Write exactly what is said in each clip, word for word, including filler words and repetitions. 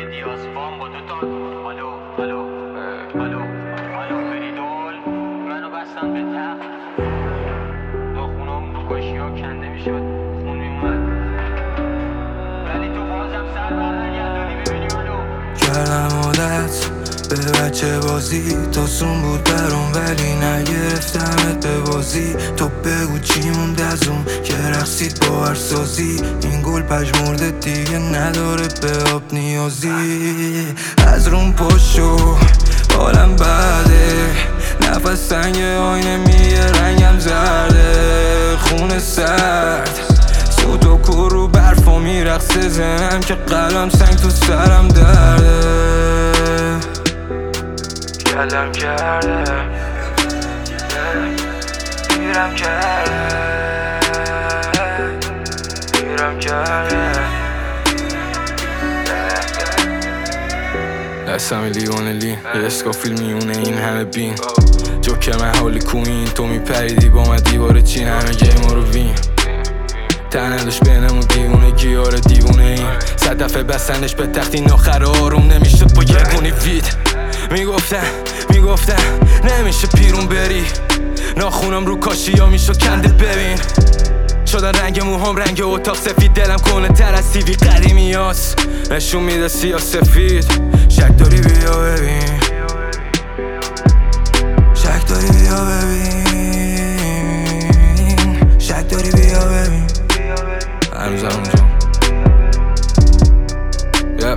دیاز فام با دوتا الو الو الو الو فریدول منو بستن به تخت ناخونام رو کاشی ها کنده میشد خون میومد ولی تو بازم سر برنگردانی ببینی منو کردم عادت به بچه بازی تا سون بود برام ولی نگرفتمت به بازی. تو بگو چی موند از اون که رقصید با هر سازی. این گل پژمرده دیگه نداره به آب نیازی. از روم پاشو حالم بده، نفس سنگ آینه میگه رنگم زرده. خون سرد سوت و کور رو برفا میرقصه زنم که قلم سنگ تو سرم درده. کلم کرده گیرم کرده گیرم کرده دستم لیوان لی یه اسکافیل میونه این همه بین. جوکر من حالی کوین تو میپریدی با من دیوار چین. همه گیما رو وین تنهدش بینمون دیوونه گیاره دیوونه این. صد دفعه بستنش به تخت این آخر آروم نمیشد با یه گونی وید. میگفتن میگفتن نمیشه پیرون بری. ناخونم رو کاشی یا میشد کنده ببین. شدن رنگ موهام رنگ اتاق سفید. دلم کنه تر از تیوی قدیمی هست نشون میده سیاه سفید. شک داری بیا ببین شک داری بیا ببین شک داری بیا ببین هنوزم اونجا yeah.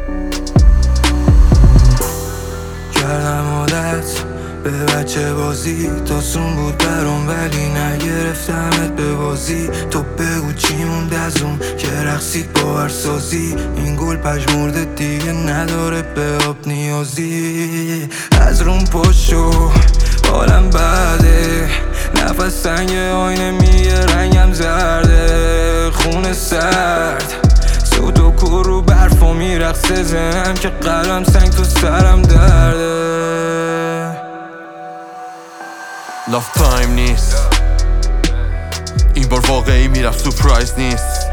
کردم عادت به بچه بازی تا سون بود برام ولی نگرفتمت به بازی. تو بگو چی موند از اون که رقصید با هر سازی. این گل پژمرده دیگه نداره به آب نیازی. از روم پاشو حالم بده، نفس سنگ آینه میگه رنگم زرده. خون سرد سوت و کور رو برفا میرقصه زنم که قلم سنگ تو سرم درده. لاف تایم نیست این بار واقعی میرفت سورپرایز نیست.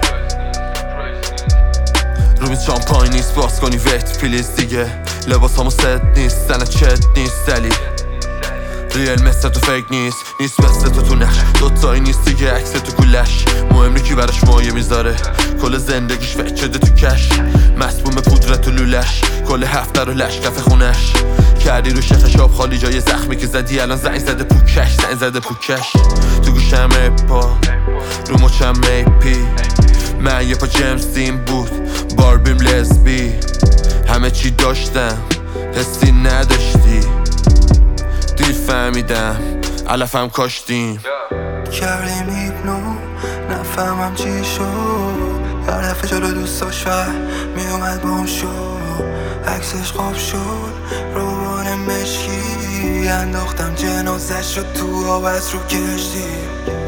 رومی شامپاین نیست باز کنی ویت پلیز دیگه. لباس همو ست نیست زنه چت نیست دلی ریل مثل تو فیک نیست نیست مثل تو تو نش دوتایی نیست دیگه عکس تو گولش. مهم نی کی براش مایه میذاره کل زندگیش فکر شده تو کش. مسموم پودر تو لولش کل هفته رو لش کف خونش. کردی رو شخش آب خالی جای زخمی که زدی الان زنگ زده پوکش زنگ زده پوکش. تو گوشم اپا رو مچم میپی. من یه پا جیمز دین بود باربیم لزبی. همه چی داشتم حسی نداشتی دیر فهمیدم علفم کاشتیم. کردیم هیپنو نفهمم چی شد. هر دفعه جلو دوستاش فر میومد بام شد. عکسش خواب شد روبان مشکی. انداختم جنازش شد تو آب از رو کشتی.